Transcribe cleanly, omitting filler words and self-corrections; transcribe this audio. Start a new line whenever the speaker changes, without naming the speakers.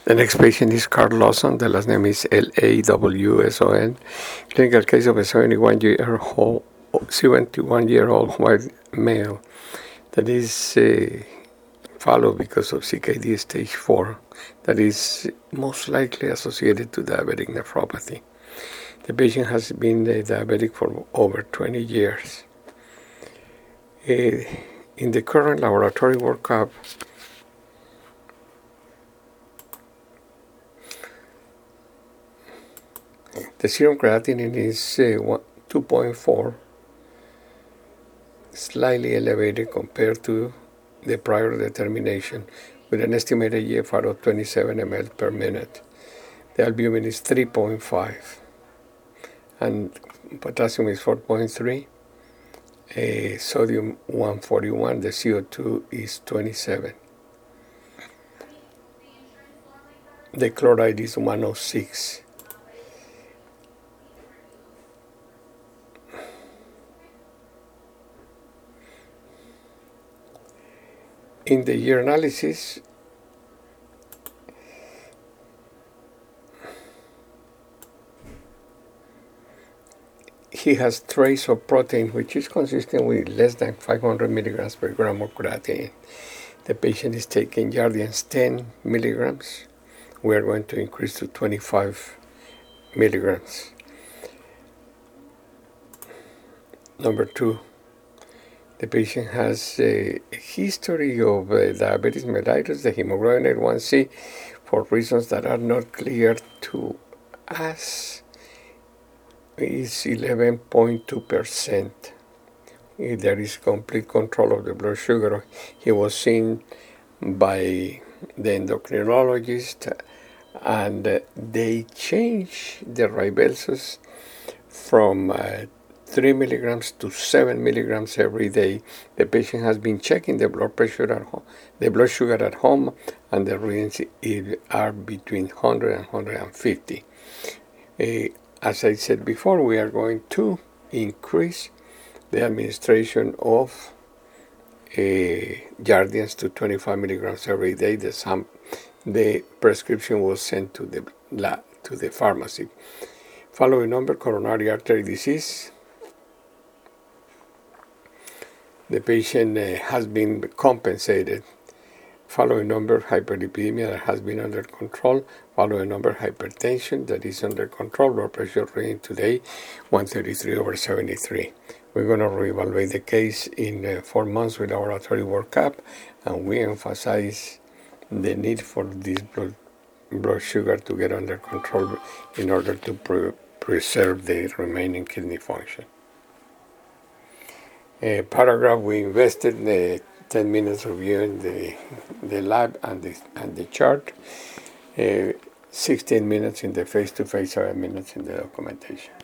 The next patient is Carl Lawson. The last name is Lawson. Clinical case of a 71-year-old white male that is followed because of CKD stage 4 that is most likely associated to diabetic nephropathy. The patient has been diabetic for over 20 years. In the current laboratory workup, the serum creatinine is 2.4, slightly elevated compared to the prior determination, with an estimated GFR of 27 ml per minute. The albumin is 3.5, and potassium is 4.3, sodium 141, the CO2 is 27. The chloride is 106. In the urinalysis, he has trace of protein which is consistent with less than 500 milligrams per gram of creatinine. The patient is taking Jardiance 10 milligrams. We are going to increase to 25 milligrams. Number 2, the patient has a history of diabetes mellitus. The hemoglobin A1C, for reasons that are not clear to us, is 11.2%. There is complete control of the blood sugar. He was seen by the endocrinologist, and they changed the Rybelsus from 3 milligrams to 7 milligrams every day. The patient has been checking the blood pressure at home, the blood sugar at home, and the readings are between 100 and 150. As I said before, we are going to increase the administration of Jardiance to 25 milligrams every day. The prescription was sent to the pharmacy. Following number, coronary artery disease. The patient has been compensated. Following number, hyperlipidemia that has been under control. Following number, hypertension that is under control. Blood pressure reading today, 133/73. We're going to reevaluate the case in 4 months with laboratory workup, and we emphasize the need for this blood sugar to get under control in order to preserve the remaining kidney function. Paragraph, we invested 10 minutes reviewing the lab and the chart, 16 minutes in the face-to-face, 7 minutes in the documentation.